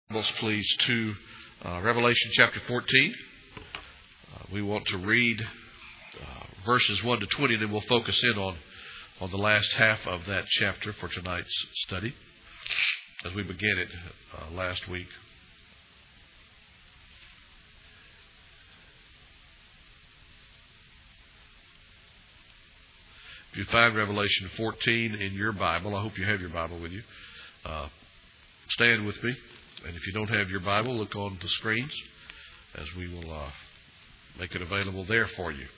Please, to Revelation chapter 14. We want to read verses 1 to 20, and then we'll focus in on the last half of that chapter for tonight's study, as we began it last week. If you find Revelation 14 in your Bible, I hope you have your Bible with you. Stand with me. And if you don't have your Bible, look on the screens as we will make it available there for you.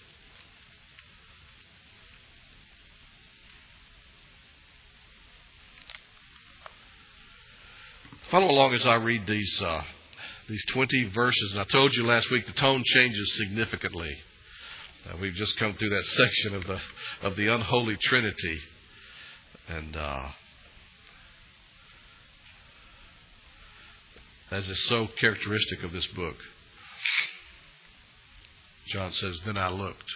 Follow along as I read these 20 verses. And I told you last week the tone changes significantly. We've just come through that section of the unholy Trinity, and as is so characteristic of this book. John says, "Then I looked,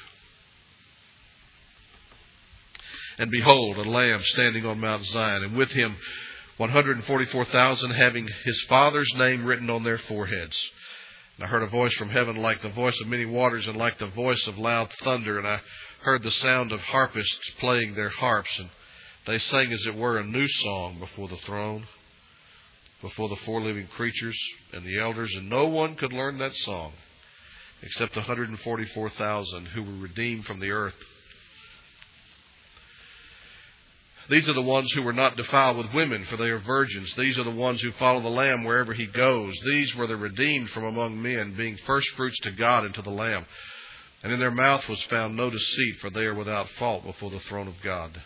and behold, a Lamb standing on Mount Zion, and with him 144,000 having his Father's name written on their foreheads. And I heard a voice from heaven like the voice of many waters and like the voice of loud thunder. And I heard the sound of harpists playing their harps. And they sang as it were a new song before the throne, before the four living creatures and the elders. And no one could learn that song except the 144,000 who were redeemed from the earth. These are the ones who were not defiled with women, for they are virgins. These are the ones who follow the Lamb wherever he goes. These were the redeemed from among men, being firstfruits to God and to the Lamb. And in their mouth was found no deceit, for they are without fault before the throne of God.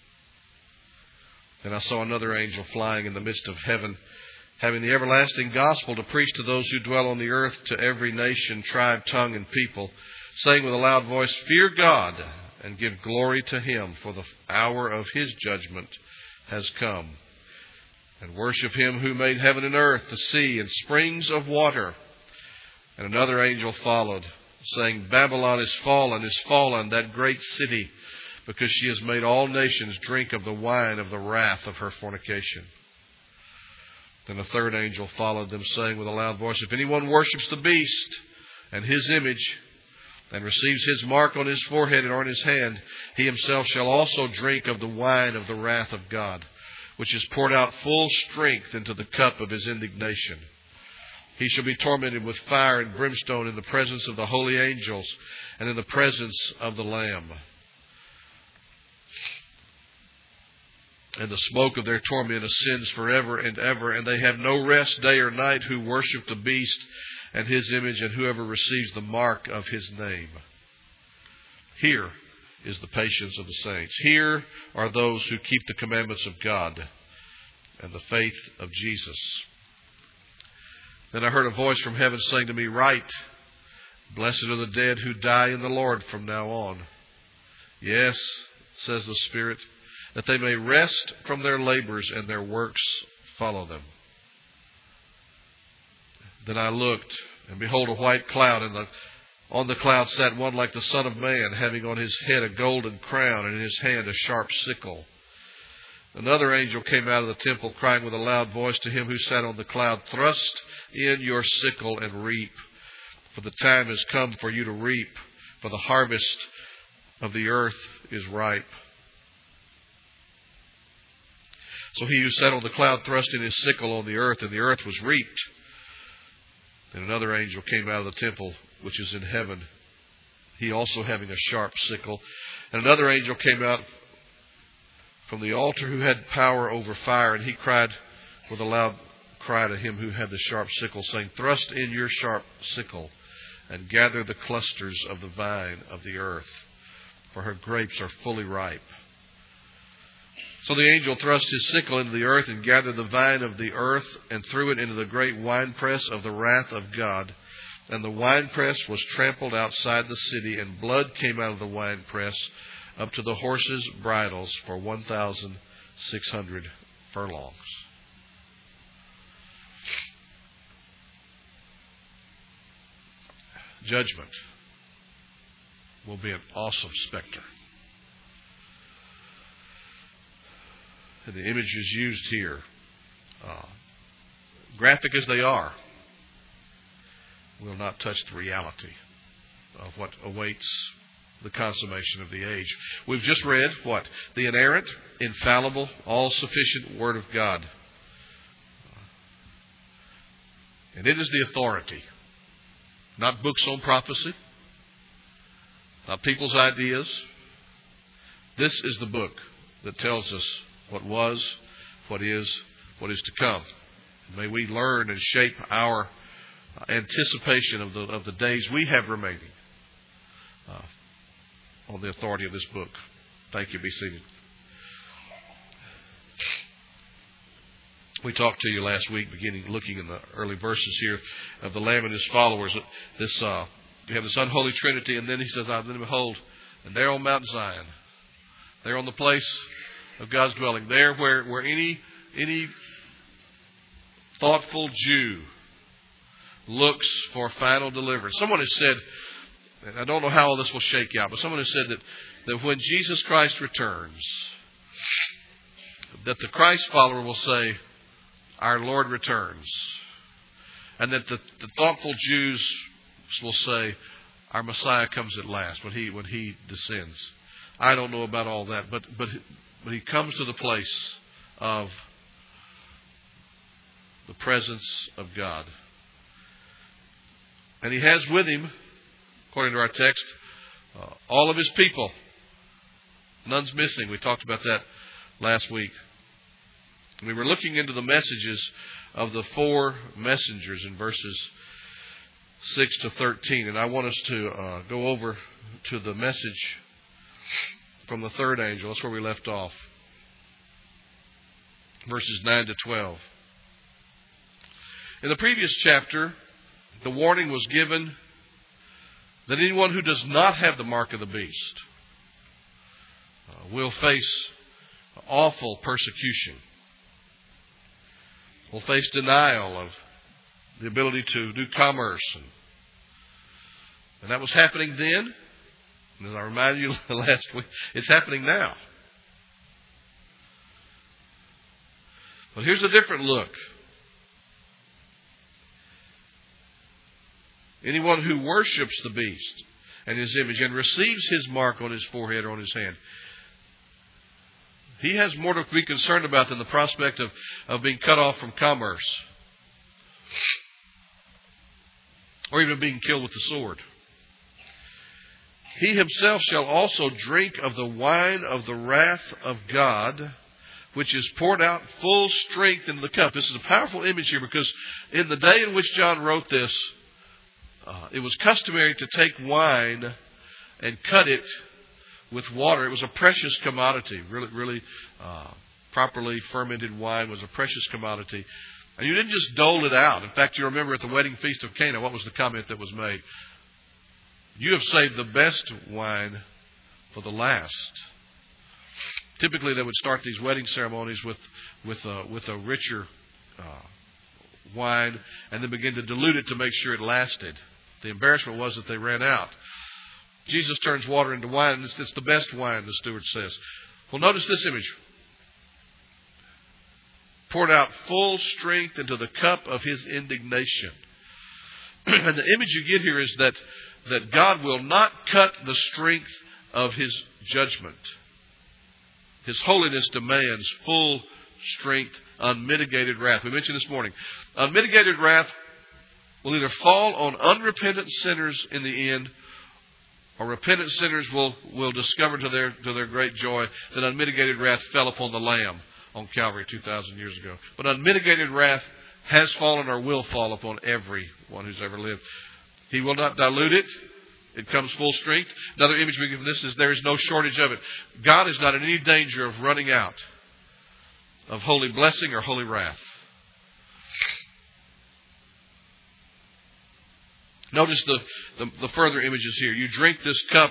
Then I saw another angel flying in the midst of heaven, having the everlasting gospel to preach to those who dwell on the earth, to every nation, tribe, tongue, and people, saying with a loud voice, "Fear God, and give glory to him, for the hour of his judgment has come. And worship him who made heaven and earth, the sea, and springs of water." And another angel followed, saying, "Babylon is fallen, that great city, because she has made all nations drink of the wine of the wrath of her fornication." Then a third angel followed them, saying with a loud voice, "If anyone worships the beast and his image, and receives his mark on his forehead or on his hand, he himself shall also drink of the wine of the wrath of God, which is poured out full strength into the cup of his indignation. He shall be tormented with fire and brimstone in the presence of the holy angels and in the presence of the Lamb. And the smoke of their torment ascends forever and ever, and they have no rest day or night who worship the beast and his image, and whoever receives the mark of his name." Here is the patience of the saints. Here are those who keep the commandments of God and the faith of Jesus. Then I heard a voice from heaven saying to me, "Write, blessed are the dead who die in the Lord from now on. Yes, says the Spirit, that they may rest from their labors and their works follow them." Then I looked, and behold, a white cloud, and on the cloud sat one like the Son of Man, having on his head a golden crown, and in his hand a sharp sickle. Another angel came out of the temple, crying with a loud voice to him who sat on the cloud, "Thrust in your sickle and reap, for the time has come for you to reap, for the harvest of the earth is ripe." So he who sat on the cloud thrust in his sickle on the earth, and the earth was reaped. And another angel came out of the temple which is in heaven, he also having a sharp sickle. And another angel came out from the altar who had power over fire, and he cried with a loud cry to him who had the sharp sickle, saying, "Thrust in your sharp sickle, and gather the clusters of the vine of the earth, for her grapes are fully ripe." So the angel thrust his sickle into the earth and gathered the vine of the earth and threw it into the great winepress of the wrath of God. And the winepress was trampled outside the city, and blood came out of the winepress up to the horses' bridles for 1,600 furlongs. Judgment will be an awesome specter. And the images used here graphic as they are, will not touch the reality of what awaits the consummation of the age. We've just read what? The inerrant, infallible, all-sufficient Word of God. And it is the authority. Not books on prophecy. Not people's ideas. This is the book that tells us what was, what is to come. May we learn and shape our anticipation of the days we have remaining on the authority of this book. Thank you. Be seated. We talked to you last week, looking in the early verses here of the Lamb and His followers. We have this unholy Trinity, and then He says, "Then behold, and there on Mount Zion, there on the place of God's dwelling, there where any thoughtful Jew looks for final deliverance." Someone has said, and I don't know how all this will shake out, but someone has said that when Jesus Christ returns, that the Christ follower will say, "Our Lord returns." And that the thoughtful Jews will say, "Our Messiah comes at last," when he descends. I don't know about all that, but He comes to the place of the presence of God. And He has with Him, according to our text, all of His people. None's missing. We talked about that last week. We were looking into the messages of the four messengers in verses 6 to 13. And I want us to go over to the message from the third angel. That's where we left off. Verses 9 to 12. In the previous chapter, the warning was given that anyone who does not have the mark of the beast will face awful persecution. Will face denial of the ability to do commerce. And that was happening then. And as I reminded you last week, it's happening now. But here's a different look. Anyone who worships the beast and his image and receives his mark on his forehead or on his hand, he has more to be concerned about than the prospect of being cut off from commerce or even being killed with the sword. He himself shall also drink of the wine of the wrath of God, which is poured out full strength into the cup. This is a powerful image here because in the day in which John wrote this, it was customary to take wine and cut it with water. It was a precious commodity. Really properly fermented wine was a precious commodity. And you didn't just dole it out. In fact, you remember at the wedding feast of Cana, what was the comment that was made? You have saved the best wine for the last. Typically, they would start these wedding ceremonies with a richer wine and then begin to dilute it to make sure it lasted. The embarrassment was that they ran out. Jesus turns water into wine, and it's the best wine, the steward says. Well, notice this image. Poured out full strength into the cup of His indignation. And the image you get here is that God will not cut the strength of His judgment. His holiness demands full strength, unmitigated wrath. We mentioned this morning, unmitigated wrath will either fall on unrepentant sinners in the end, or repentant sinners will discover to their great joy that unmitigated wrath fell upon the Lamb on Calvary 2,000 years ago. But unmitigated wrath has fallen or will fall upon everyone who's ever lived. He will not dilute it. It comes full strength. Another image we give this is there is no shortage of it. God is not in any danger of running out of holy blessing or holy wrath. Notice the further images here. You drink this cup,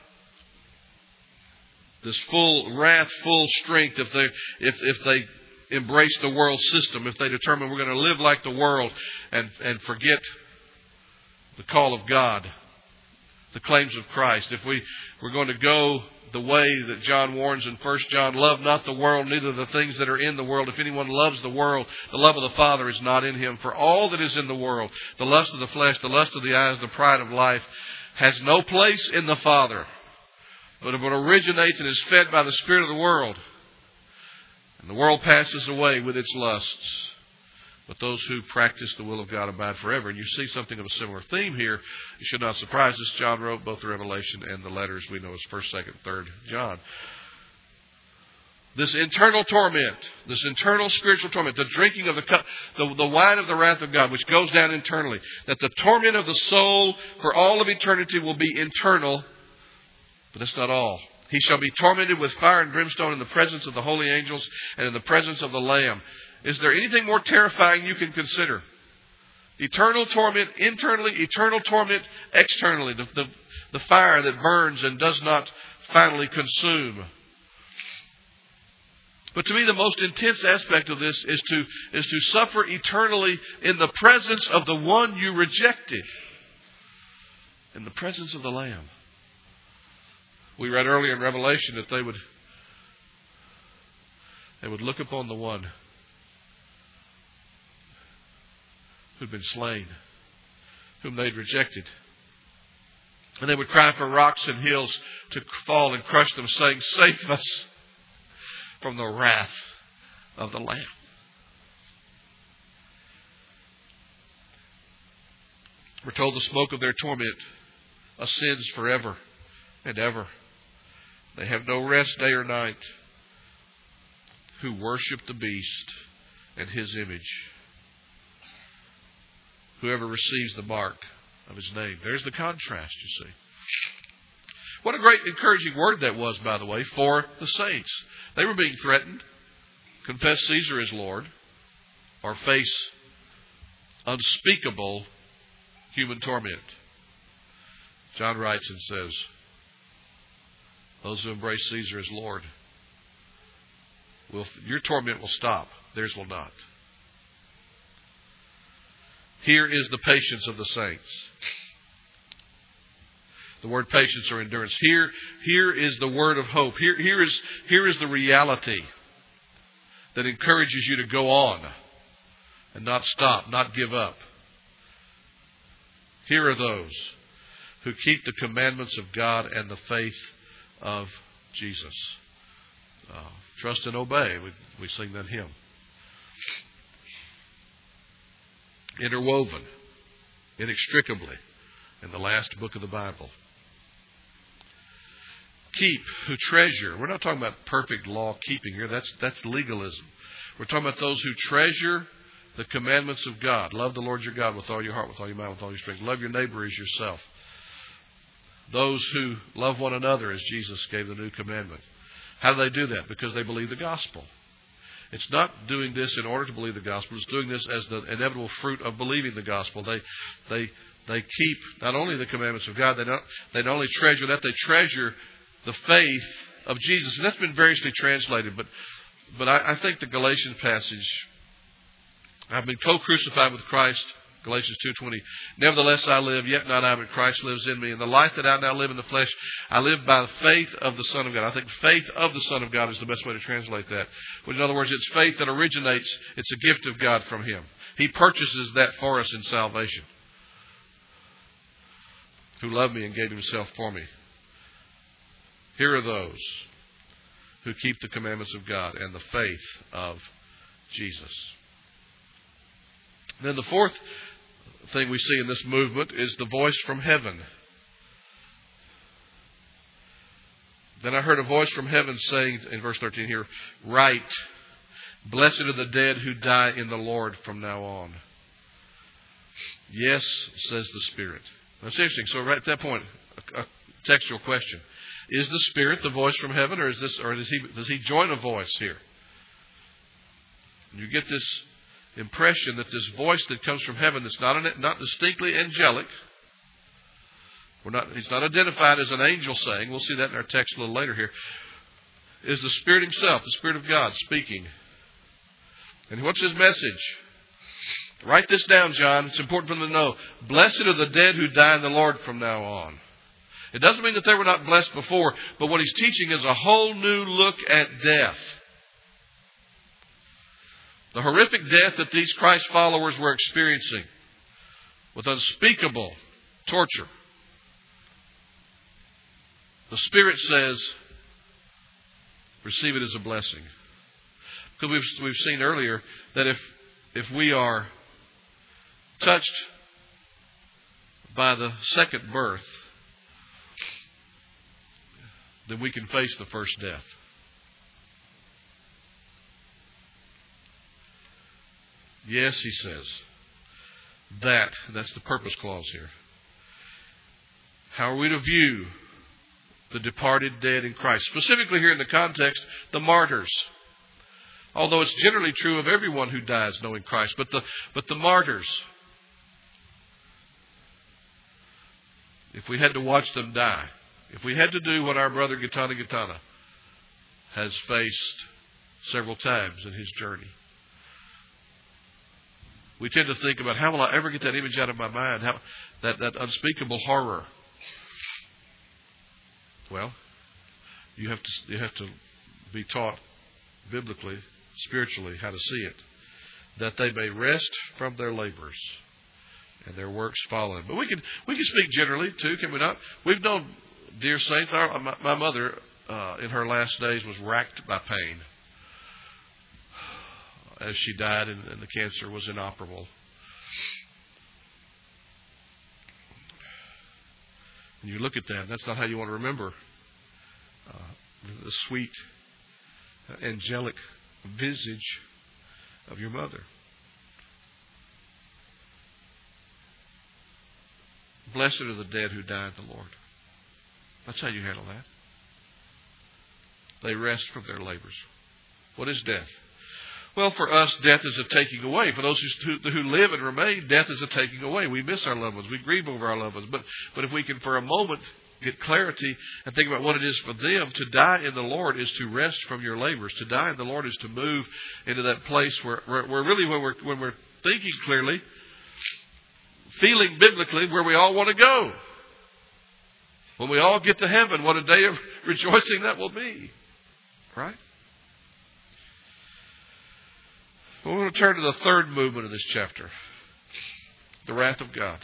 this full wrath, full strength, if they embrace the world system, if they determine we're going to live like the world and forget the call of God the claims of Christ. If we're going to go the way that John warns in 1 John, love not the world, neither the things that are in the world. If anyone loves the world, the love of the Father is not in him. For all that is in the world, the lust of the flesh, the lust of the eyes, the pride of life, has no place in the Father, but it originates and is fed by the spirit of the world. And the world passes away with its lusts, but those who practice the will of God abide forever. And you see something of a similar theme here. You should not surprise us. John wrote both the Revelation and the letters we know as 1st, 2nd, 3rd John. This internal torment, this internal spiritual torment, the drinking of the cup, the wine of the wrath of God, which goes down internally, that the torment of the soul for all of eternity will be internal. But that's not all. He shall be tormented with fire and brimstone in the presence of the holy angels and in the presence of the Lamb. Is there anything more terrifying you can consider? Eternal torment internally, eternal torment externally. The fire that burns and does not finally consume. But to me, the most intense aspect of this is to suffer eternally in the presence of the one you rejected. In the presence of the Lamb. We read earlier in Revelation that they would look upon the one who'd been slain, whom they'd rejected. And they would cry for rocks and hills to fall and crush them, saying, "Save us from the wrath of the Lamb." We're told the smoke of their torment ascends forever and ever. They have no rest day or night who worship the beast and his image. Whoever receives the mark of his name. There's the contrast, you see. What a great encouraging word that was, by the way, for the saints. They were being threatened. Confess Caesar as Lord, or face unspeakable human torment. John writes and says, those who embrace Caesar as Lord, your torment will stop. Theirs will not. Here is the patience of the saints. The word patience or endurance. Here is the word of hope. Here is the reality that encourages you to go on and not stop, not give up. Here are those who keep the commandments of God and the faith of Jesus. Trust and obey. We sing that hymn. Interwoven, inextricably, in the last book of the Bible. Keep, who treasure. We're not talking about perfect law keeping here. That's legalism. We're talking about those who treasure the commandments of God. Love the Lord your God with all your heart, with all your mind, with all your strength. Love your neighbor as yourself. Those who love one another as Jesus gave the new commandment. How do they do that? Because they believe the gospel. It's not doing this in order to believe the gospel. It's doing this as the inevitable fruit of believing the gospel. They keep not only the commandments of God, they not only treasure that, they treasure the faith of Jesus. And that's been variously translated, but I think the Galatians passage, I've been co-crucified with Christ, Galatians 2:20. Nevertheless I live, yet not I, but Christ lives in me. And the life that I now live in the flesh, I live by the faith of the Son of God. I think faith of the Son of God is the best way to translate that. But in other words, it's faith that originates, it's a gift of God from Him. He purchases that for us in salvation. Who loved me and gave Himself for me. Here are those who keep the commandments of God and the faith of Jesus. Then the fourth thing we see in this movement is the voice from heaven. Then I heard a voice from heaven saying, in verse 13 here, "Write, blessed are the dead who die in the Lord from now on." Yes, says the Spirit. That's interesting. So right at that point, a textual question. Is the Spirit the voice from heaven, or does he join a voice here? You get this impression that this voice that comes from heaven that's not distinctly angelic. He's not identified as an angel saying. We'll see that in our text a little later here. Is the Spirit Himself, the Spirit of God, speaking. And what's His message? Write this down, John. It's important for them to know. Blessed are the dead who die in the Lord from now on. It doesn't mean that they were not blessed before, but what he's teaching is a whole new look at death. The horrific death that these Christ followers were experiencing with unspeakable torture. The Spirit says, receive it as a blessing. Because we've seen earlier that if we are touched by the second birth, then we can face the first death. Yes, he says. That's the purpose clause here. How are we to view the departed dead in Christ? Specifically here in the context, the martyrs. Although it's generally true of everyone who dies knowing Christ. But the martyrs, if we had to watch them die, if we had to do what our brother Gitana has faced several times in his journey, we tend to think about, how will I ever get that image out of my mind? That unspeakable horror. Well, you have to be taught biblically, spiritually, how to see it. That they may rest from their labors and their works follow them. But we can speak generally too, can we not? We've known, dear saints, my mother in her last days was racked by pain as she died, and the cancer was inoperable. And you look at that, that's not how you want to remember the sweet, angelic visage of your mother. Blessed are the dead who die in the Lord. That's how you handle that. They rest from their labors. What is death? Well, for us, death is a taking away. For those who live and remain, death is a taking away. We miss our loved ones. We grieve over our loved ones. But if we can, for a moment, get clarity and think about what it is for them, to die in the Lord is to rest from your labors. To die in the Lord is to move into that place where really, when we're thinking clearly, feeling biblically, where we all want to go. When we all get to heaven, what a day of rejoicing that will be. Right? We're going to turn to the third movement of this chapter. The wrath of God.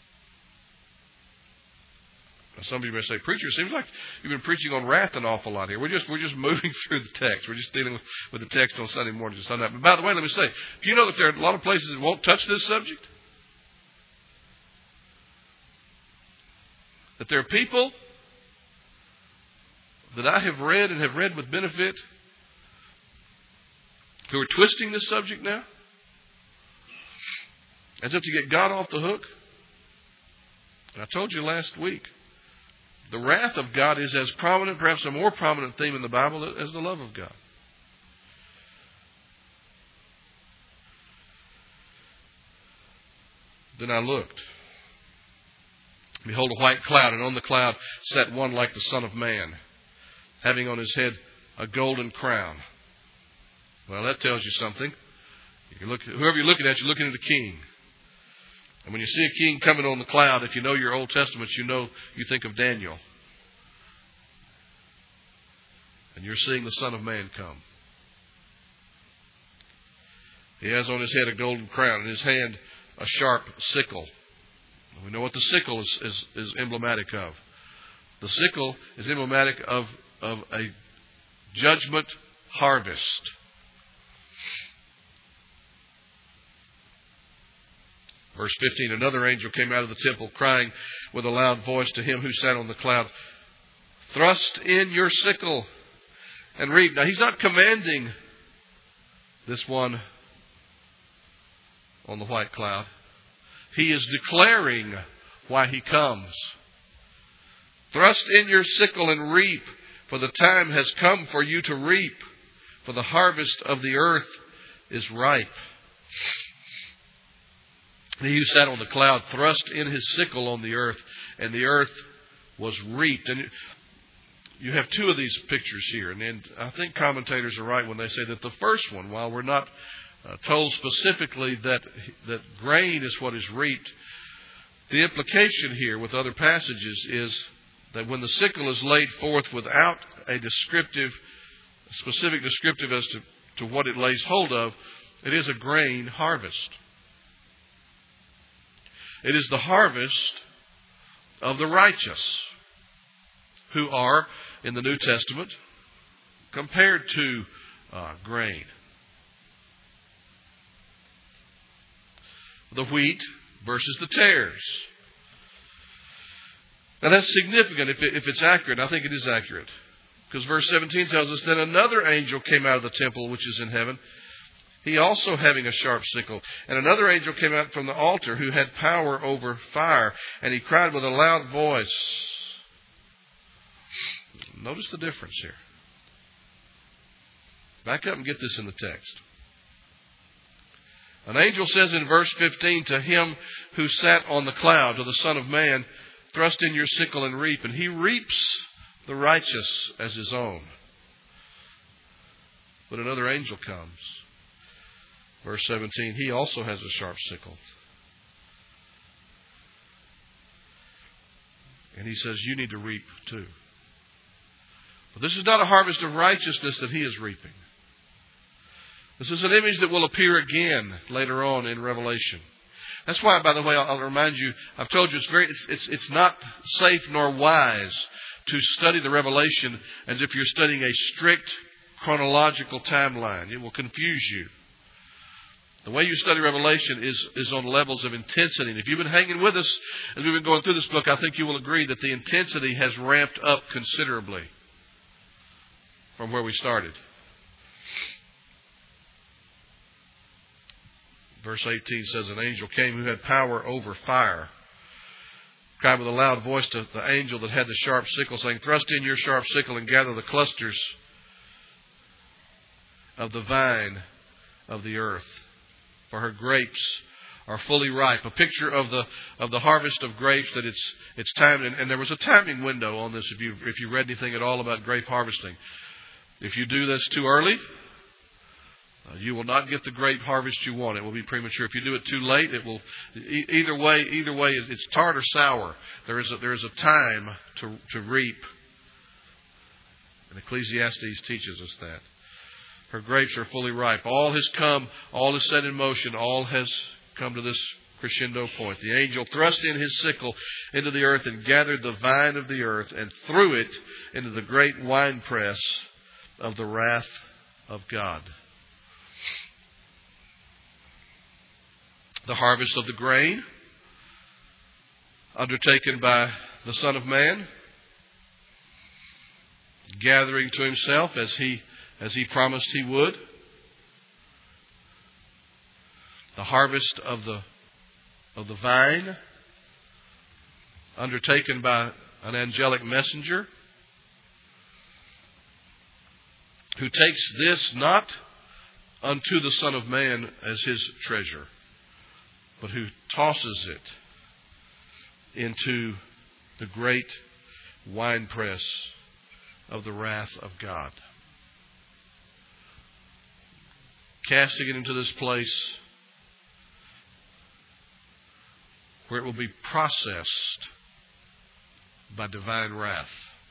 Now, some of you may say, preacher, it seems like you've been preaching on wrath an awful lot here. We're just moving through the text. We're just dealing with the text on Sunday mornings and Sunday night. But by the way, let me say, do you know that there are a lot of places that won't touch this subject? That there are people that I have read and have read with benefit who are twisting this subject now as if to get God off the hook. And I told you last week, the wrath of God is as prominent, perhaps a more prominent theme in the Bible as the love of God. Then I looked. Behold, a white cloud, and on the cloud sat one like the Son of Man, having on his head a golden crown. Well, that tells you something. Whoever you're looking at, you're looking at a king. And when you see a king coming on the cloud, if you know your Old Testament, you think of Daniel. And you're seeing the Son of Man come. He has on his head a golden crown, in his hand a sharp sickle. We know what the sickle is emblematic of. The sickle is emblematic of a judgment harvest. Verse 15, another angel came out of the temple, crying with a loud voice to him who sat on the cloud, thrust in your sickle and reap. Now, he's not commanding this one on the white cloud. He is declaring why he comes. Thrust in your sickle and reap, for the time has come for you to reap, for the harvest of the earth is ripe. He who sat on the cloud thrust in his sickle on the earth, and the earth was reaped. And you have two of these pictures here. And I think commentators are right when they say that the first one, while we're not told specifically that grain is what is reaped, the implication here with other passages is that when the sickle is laid forth without a specific descriptive as to what it lays hold of, it is a grain harvest. It is the harvest of the righteous, who are, in the New Testament, compared to grain. The wheat versus the tares. Now that's significant if it's accurate. I think it is accurate. Because verse 17 tells us, then another angel came out of the temple which is in heaven, he also having a sharp sickle. And another angel came out from the altar who had power over fire. And he cried with a loud voice. Notice the difference here. Back up and get this in the text. An angel says in verse 15, to him who sat on the cloud, to the Son of Man, thrust in your sickle and reap. And he reaps the righteous as his own. But another angel comes. Verse 17, he also has a sharp sickle. And he says, you need to reap too. But this is not a harvest of righteousness that he is reaping. This is an image that will appear again later on in Revelation. That's why, by the way, I'll remind you, I've told you it's not safe nor wise to study the Revelation as if you're studying a strict chronological timeline. It will confuse you. The way you study Revelation is on levels of intensity. And if you've been hanging with us as we've been going through this book, I think you will agree that the intensity has ramped up considerably from where we started. Verse 18 says, an angel came who had power over fire, cried with a loud voice to the angel that had the sharp sickle, saying, thrust in your sharp sickle and gather the clusters of the vine of the earth, for her grapes are fully ripe. A picture of the harvest of grapes, that it's time, and there was a timing window on this if you read anything at all about grape harvesting. If you do this too early, you will not get the grape harvest you want. It will be premature. If you do it too late, it will. Either way, it's tart or sour. There is a time to reap. And Ecclesiastes teaches us that. Her grapes are fully ripe. All has come. All is set in motion. All has come to this crescendo point. The angel thrust in his sickle into the earth and gathered the vine of the earth and threw it into the great winepress of the wrath of God. The harvest of the grain, undertaken by the Son of Man, gathering to himself as he promised he would. The harvest of the vine, undertaken by an angelic messenger, who takes this not unto the Son of Man as his treasure, but who tosses it into the great winepress of the wrath of God. Casting it into this place where it will be processed by divine wrath.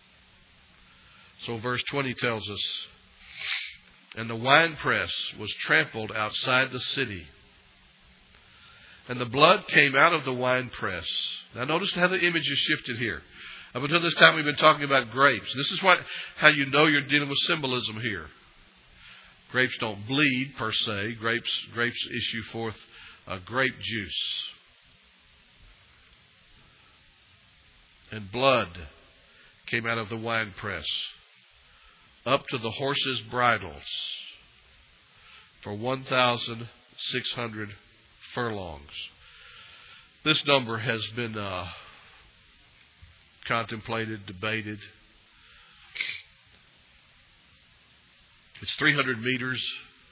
So verse 20 tells us, and the winepress was trampled outside the city, and the blood came out of the winepress. Now notice how the image is shifted here. Up until this time we've been talking about grapes. This is how you know you're dealing with symbolism here. Grapes don't bleed per se. Grapes issue forth grape juice. And blood came out of the winepress up to the horses' bridles for 1,600 furlongs. This number has been contemplated, debated. It's 300 meters,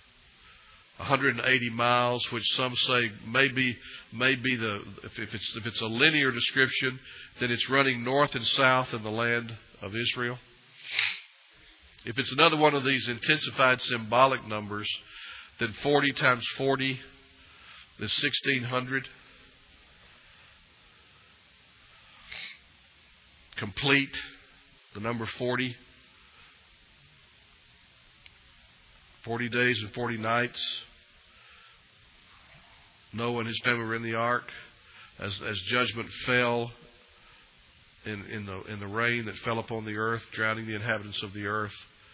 180 miles, which some say may be if it's a linear description, then it's running north and south in the land of Israel. If it's another one of these intensified symbolic numbers, then 40 times 40 is 1,600. complete, the number 40. 40 days and 40 nights. Noah and his family were in the ark as judgment fell in the rain that fell upon the earth, drowning the inhabitants of the earth.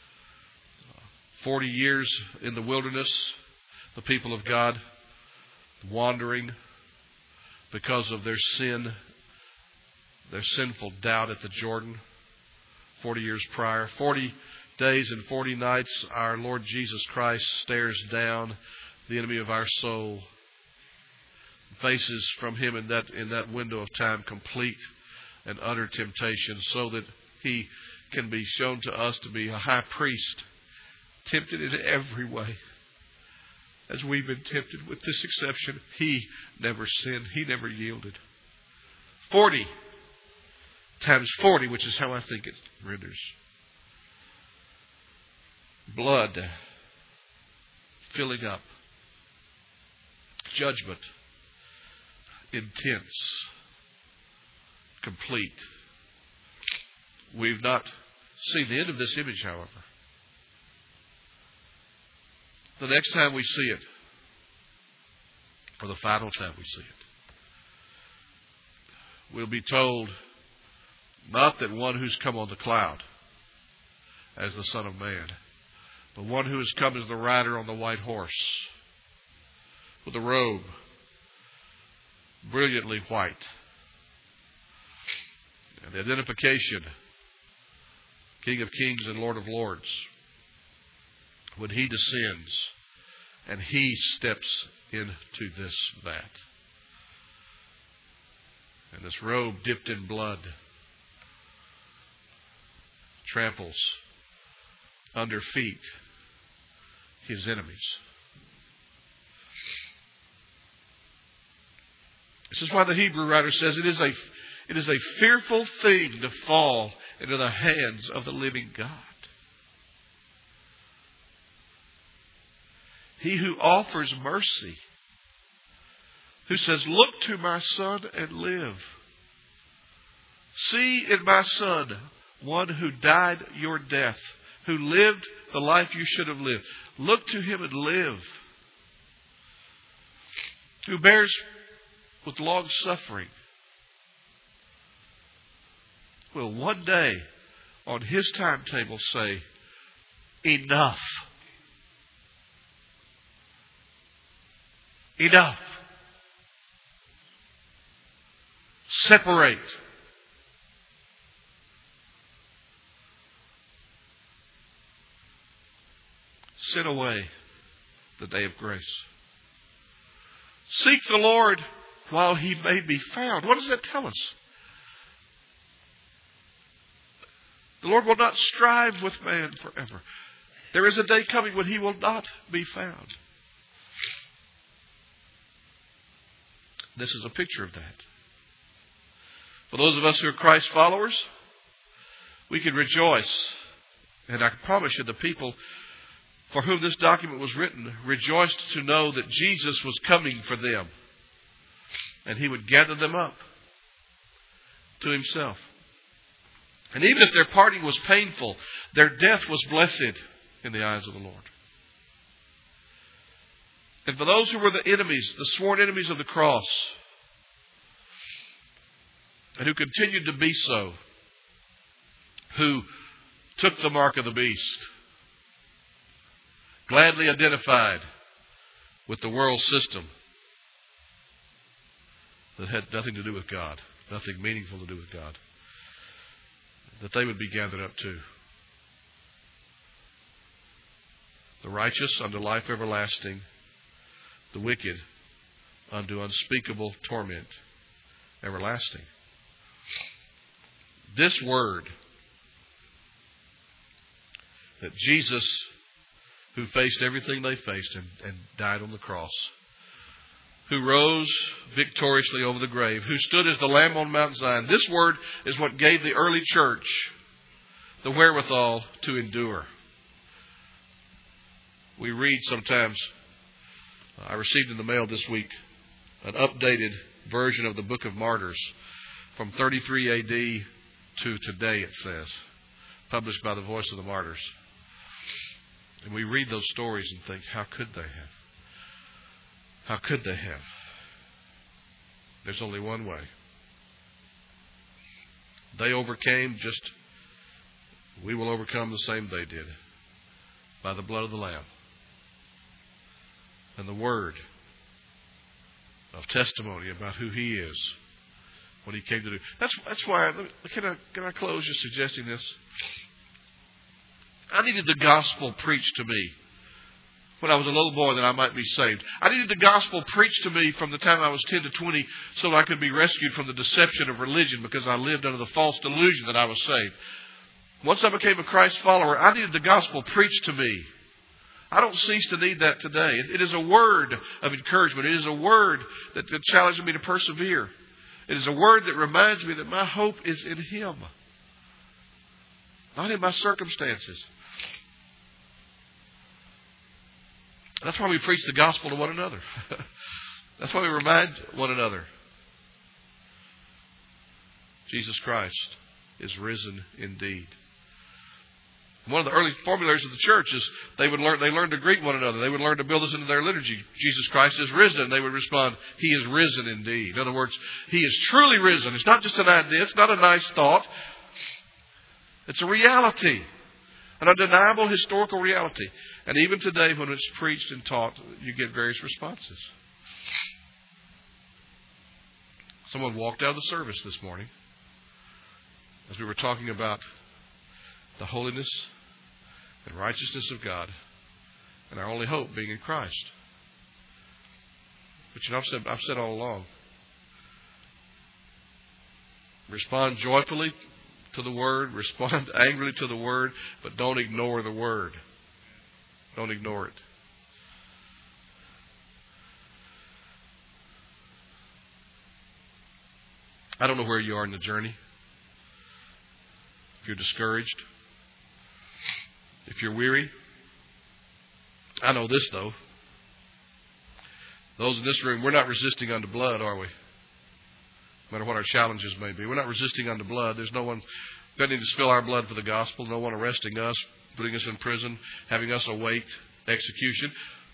40 years in the wilderness, the people of God wandering because of their sin, their sinful doubt at the Jordan 40 years prior. 40 days and 40 nights, our Lord Jesus Christ stares down the enemy of our soul, faces from him in that window of time complete and utter temptation, so that he can be shown to us to be a high priest, tempted in every way as we've been tempted, with this exception: he never sinned, he never yielded. 40 times 40, which is how I think it renders. Blood filling up. Judgment intense. Complete. We've not seen the end of this image, however. The next time we see it, or the final time we see it, we'll be told not that one who's come on the cloud as the Son of Man, but one who has come as the rider on the white horse, with a robe brilliantly white, and the identification, King of Kings and Lord of Lords, when he descends and he steps into this vat. And this robe dipped in blood tramples under feet his enemies. This is why the Hebrew writer says it is a fearful thing to fall into the hands of the living God. He who offers mercy, who says, "Look to my son and live. See in my son one who died your death, who lived the life you should have lived. Look to him and live. Who bears with long suffering, will one day on his timetable say, enough. Enough. Separate. Send away the day of grace. Seek the Lord while he may be found. What does that tell us? The Lord will not strive with man forever. There is a day coming when he will not be found. This is a picture of that. For those of us who are Christ followers, we can rejoice. And I can promise you, the people for whom this document was written rejoiced to know that Jesus was coming for them. And he would gather them up to himself. And even if their parting was painful, their death was blessed in the eyes of the Lord. And for those who were the enemies, the sworn enemies of the cross, and who continued to be so, who took the mark of the beast, gladly identified with the world system that had nothing to do with God, nothing meaningful to do with God, that they would be gathered up to. The righteous unto life everlasting, the wicked unto unspeakable torment everlasting. This word that Jesus, who faced everything they faced and died on the cross, who rose victoriously over the grave, who stood as the Lamb on Mount Zion, this word is what gave the early church the wherewithal to endure. We read sometimes, I received in the mail this week an updated version of the Book of Martyrs from 33 AD to today, it says, published by the Voice of the Martyrs. And we read those stories and think, how could they have? How could they have? There's only one way. They overcame just, we will overcome the same they did, by the blood of the Lamb and the word of testimony about who He is, what He came to do. That's why, can I close just suggesting this? I needed the gospel preached to me when I was a little boy that I might be saved. I needed the gospel preached to me from the time I was 10 to 20 so that I could be rescued from the deception of religion because I lived under the false delusion that I was saved. Once I became a Christ follower, I needed the gospel preached to me. I don't cease to need that today. It is a word of encouragement. It is a word that challenges me to persevere. It is a word that reminds me that my hope is in Him, not in my circumstances. That's why we preach the gospel to one another. That's why we remind one another. Jesus Christ is risen indeed. One of the early formularies of the church is they learned to greet one another. They would learn to build this into their liturgy. Jesus Christ is risen. And they would respond, He is risen indeed. In other words, He is truly risen. It's not just an idea. It's not a nice thought. It's a reality. An undeniable historical reality. And even today when it's preached and taught, you get various responses. Someone walked out of the service this morning as we were talking about the holiness and righteousness of God and our only hope being in Christ. But I've said all along, respond joyfully to the Word, respond angrily to the Word, but don't ignore the Word. Don't ignore it. I don't know where you are in the journey. If you're discouraged, if you're weary, I know this though. Those in this room, we're not resisting unto blood, are we? No matter what our challenges may be. We're not resisting unto blood. There's no one threatening to spill our blood for the gospel. No one arresting us, putting us in prison, having us await execution.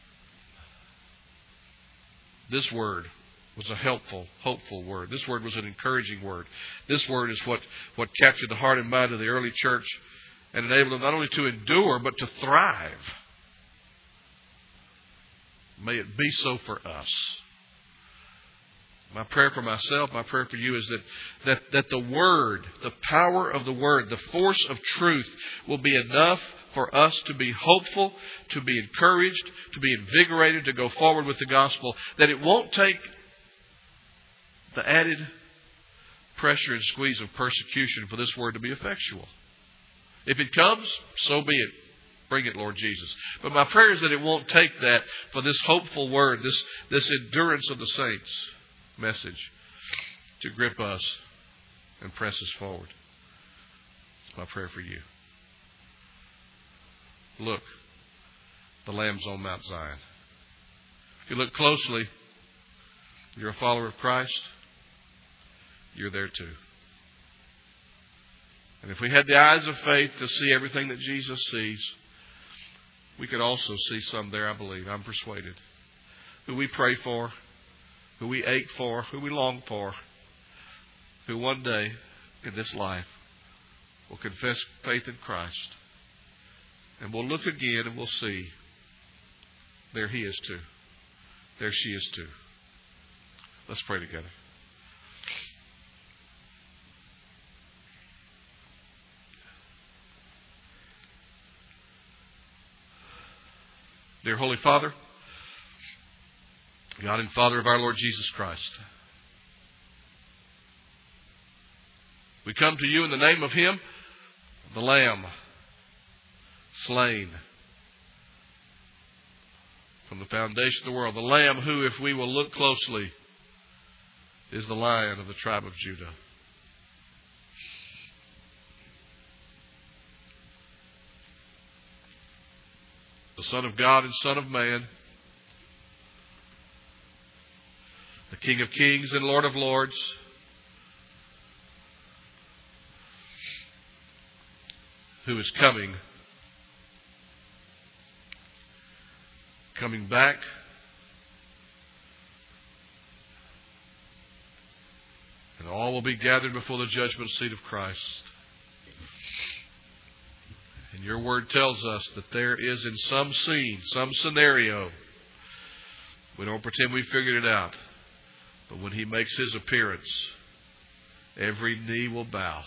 This word was a helpful, hopeful word. This word was an encouraging word. This word is what captured the heart and mind of the early church and enabled them not only to endure, but to thrive. May it be so for us. My prayer for myself, my prayer for you is that the Word, the power of the Word, the force of truth will be enough for us to be hopeful, to be encouraged, to be invigorated, to go forward with the gospel, that it won't take the added pressure and squeeze of persecution for this Word to be effectual. If it comes, so be it. Bring it, Lord Jesus. But my prayer is that it won't take that for this hopeful Word, this endurance of the saints message to grip us and press us forward. It's my prayer for you. Look, the Lamb's on Mount Zion. If you look closely, you're a follower of Christ, you're there too. And if we had the eyes of faith to see everything that Jesus sees, we could also see some there, I believe. I'm persuaded. Who we pray for, who we ache for, who we long for, who one day in this life will confess faith in Christ. And we'll look again and we'll see, there he is too. There she is too. Let's pray together. Dear Holy Father, God and Father of our Lord Jesus Christ, we come to you in the name of Him, the Lamb, slain from the foundation of the world. The Lamb who, if we will look closely, is the Lion of the tribe of Judah. The Son of God and Son of Man, the King of Kings and Lord of Lords, who is coming back, and all will be gathered before the judgment seat of Christ. And your word tells us that there is in some scene, some scenario, we don't pretend we figured it out, but when He makes His appearance, every knee will bow.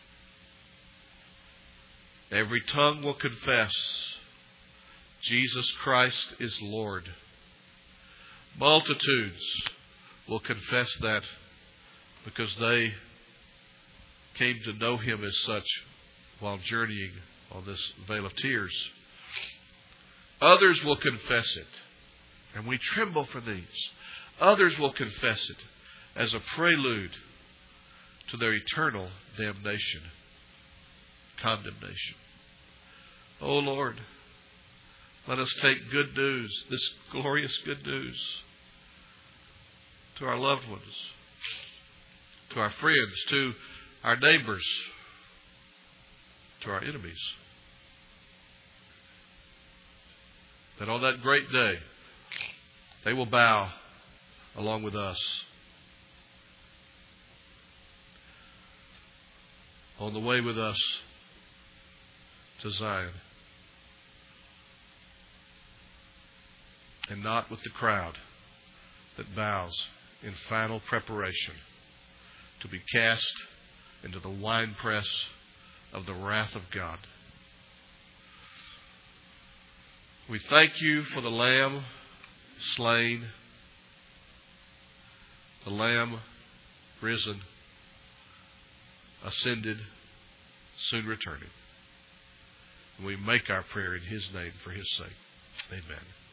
Every tongue will confess Jesus Christ is Lord. Multitudes will confess that because they came to know Him as such while journeying on this vale of tears. Others will confess it, and we tremble for these. Others will confess it as a prelude to their eternal damnation, condemnation. Oh Lord, let us take good news, this glorious good news, to our loved ones, to our friends, to our neighbors, to our enemies. That on that great day, they will bow along with us on the way with us to Zion, and not with the crowd that bows in final preparation to be cast into the winepress of the wrath of God. We thank You for the Lamb slain, the Lamb risen, ascended, soon returning. We make our prayer in His name for His sake. Amen.